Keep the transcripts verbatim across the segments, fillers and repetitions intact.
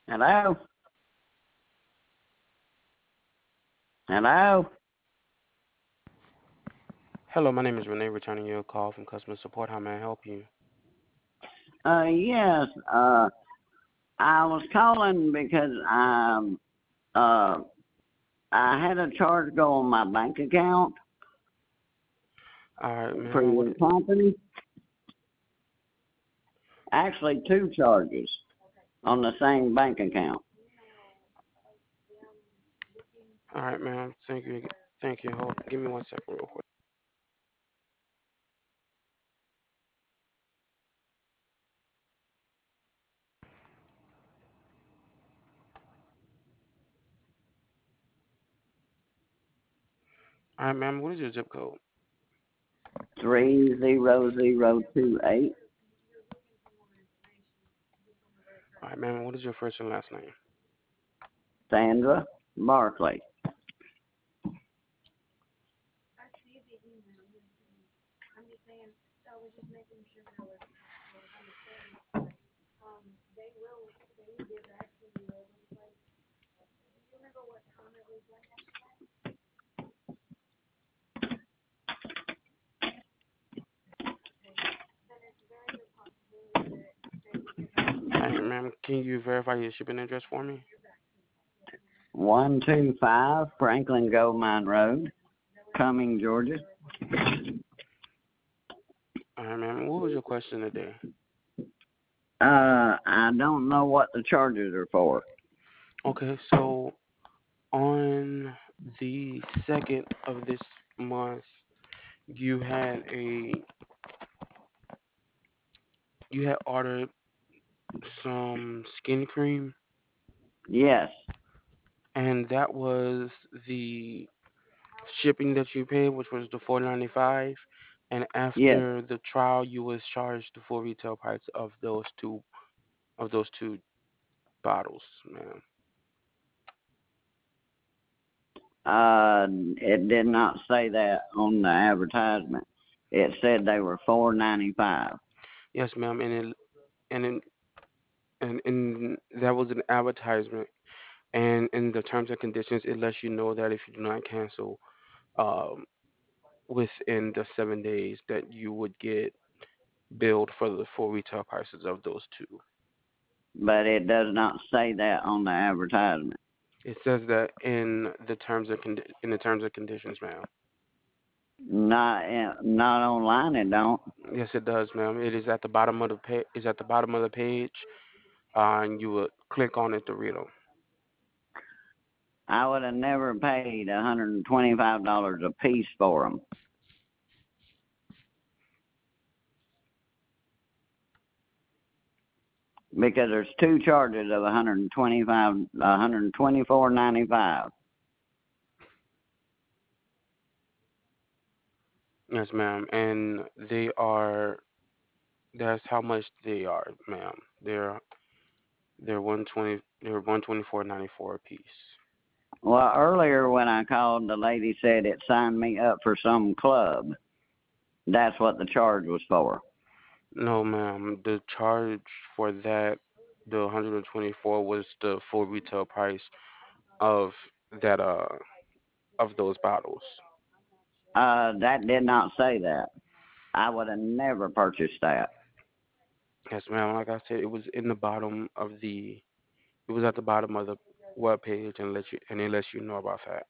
Hello? Hello? Hello, my name is Renee, returning your call from customer support. How may I help you? Uh, yes, uh, I was calling because um, uh, I had a charge go on my bank account All right, for ma'am. What? your company. Actually, two charges on the same bank account. All right, ma'am. Thank you. Thank you. Hold. Give me one second, real quick. All right, ma'am. What is your zip code? Three zero zero two eight. All right, ma'am. What is your first and last name? Sandra Barkley. All right, ma'am. Can you verify your shipping address for me? One two five Franklin Goldmine Road, Cumming, Georgia. All right, ma'am. What was your question today? Uh, I don't know what the charges are for. Okay, so on the second of this month, you had a you had ordered some skin cream, Yes, and that was the shipping that you paid, which was the four ninety five, and yes. after the trial, you was charged the full retail price of those two of those two bottles, ma'am. Uh, it did not say that on the advertisement. It said they were four ninety five. Yes, ma'am, and it, and in, and and that was an advertisement, and in the terms and conditions, it lets you know that if you do not cancel, um, within the seven days, that you would get billed for the full retail prices of those two. But it does not say that on the advertisement. It says that in the terms of condi- in the terms and conditions, ma'am. Not in, not online. It don't. Yes, it does, ma'am. It is at the bottom of the page. Is at the bottom of the page, uh, and you would click on it to read them. I would have never paid one hundred and twenty five dollars a piece for them because there's two charges of one hundred and twenty five, one hundred and twenty four ninety five. Yes, ma'am. And they are. That's how much they are, ma'am. They're they're one twenty. They're one twenty four ninety four a piece. Well, earlier when I called, the lady said it signed me up for some club. That's what the charge was for. No, ma'am. The charge for that, the one hundred twenty four, was the full retail price of that uh of those bottles. Uh, that did not say that. I would have never purchased that. Yes, ma'am. Like I said, it was in the bottom of the. It was at the bottom of the web page, and let you and it lets you know about that.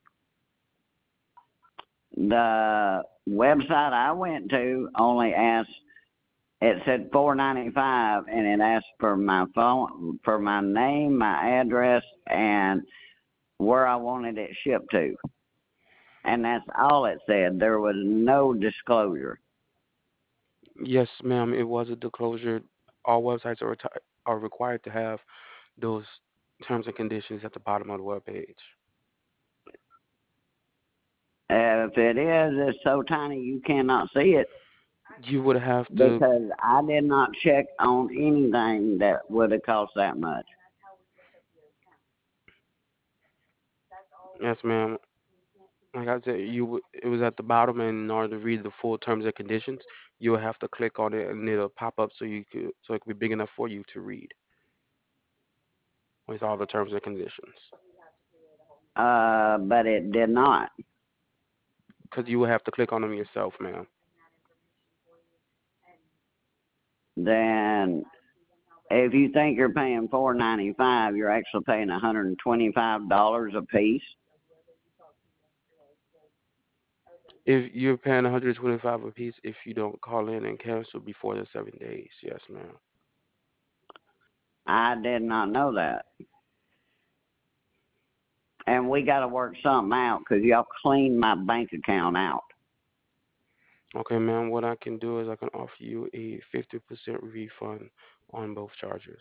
The website I went to only asked. It said four ninety five, and it asked for my phone, for my name, my address, and where I wanted it shipped to, and that's all it said. There was no disclosure. Yes, ma'am. It was a disclosure. All websites are reti- are required to have those terms and conditions at the bottom of the web page. Uh, if it is, it's so tiny you cannot see it You would have to. because I did not check on anything that would have cost that much. Yes, ma'am. Like I said, you would- it was at the bottom, and in order to read the full terms and conditions, you would have to click on it, and it'll pop up so you could so it could be big enough for you to read. with all the terms and conditions. Uh, but it did not. Because you will have to click on them yourself, ma'am. Then if you think you're paying four ninety five, you're actually paying one hundred and twenty five dollars a piece. If you're paying one hundred twenty-five a piece, if you don't call in and cancel before the seven days, yes, ma'am. I did not know that. And we got to work something out because y'all cleaned my bank account out. Okay, ma'am. What I can do is I can offer you a fifty percent refund on both charges.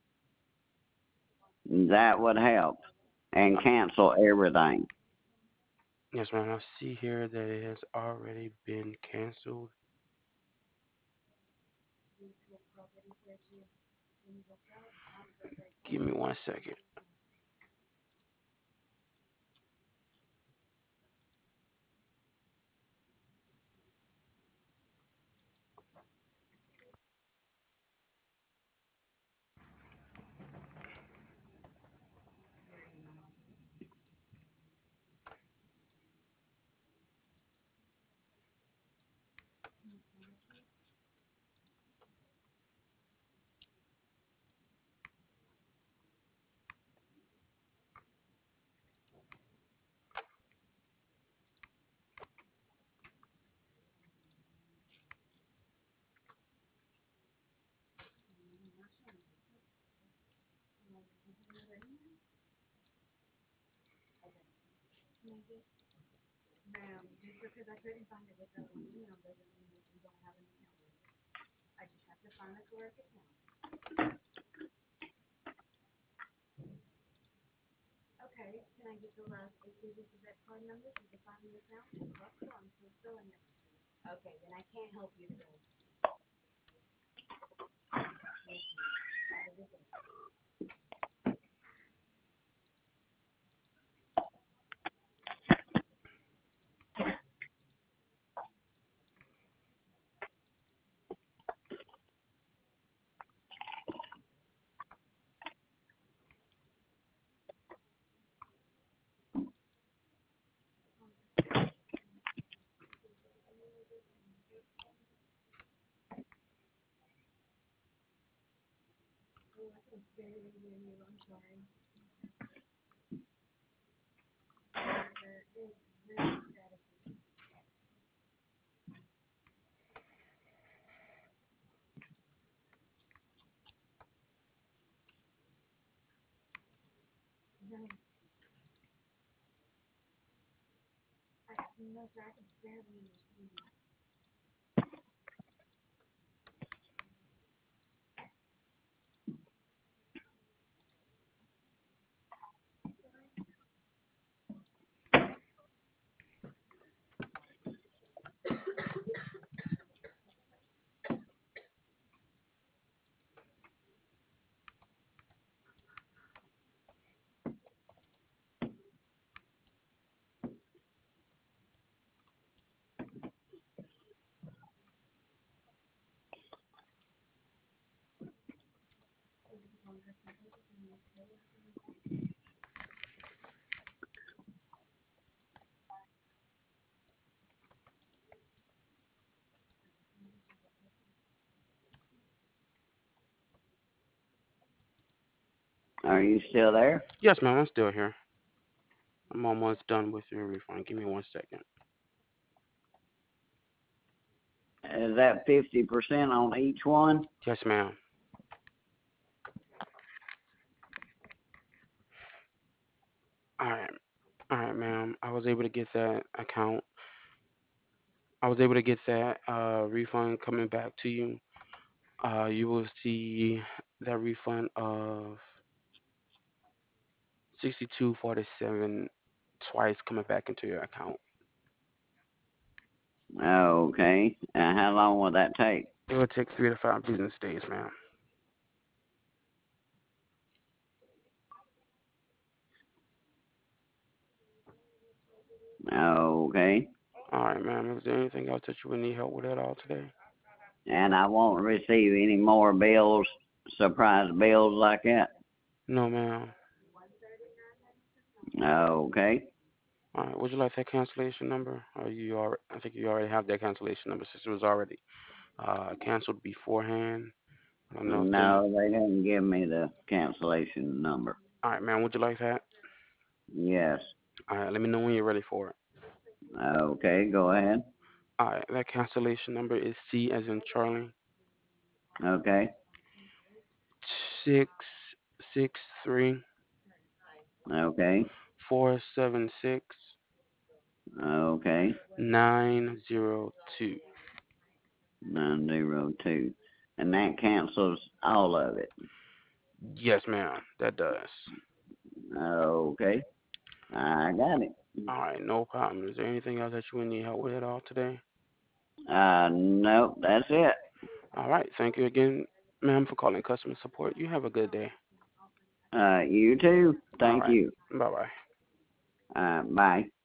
That would help and cancel everything. Yes, ma'am. I see here that it has already been canceled. Give me one second. Are you still there? Yes, ma'am. I'm still here. I'm almost done with your refund. Give me one second. Is that fifty percent on each one? Yes, ma'am. All right. All right, ma'am. I was able to get that account. I was able to get that uh, refund coming back to you. Uh, you will see that refund of sixty-two forty-seven twice coming back into your account. Okay. Uh, how long will that take? It will take three to five business days, ma'am. Okay. All right, ma'am. Is there anything else that you would need help with at all today? And I won't receive any more bills, surprise bills like that. No, ma'am. Okay. All right. Would you like that cancellation number? Or you already? I think you already have that cancellation number since it was already uh canceled beforehand. I don't know if they. No, they didn't give me the cancellation number. All right, ma'am. Would you like that? Yes. All right. Let me know when you're ready for it. Okay, go ahead. All right. That cancellation number is C as in Charlie. Okay. Six six three Okay. four seven six Okay. nine zero two. Nine zero two. And that cancels all of it. Yes, ma'am. That does. Okay. I got it. All right. No problem. Is there anything else that you would need help with at all today? Uh nope, that's it. All right. Thank you again, ma'am, for calling customer support. You have a good day. Uh you too. All Thank right. you. Bye bye. Uh bye.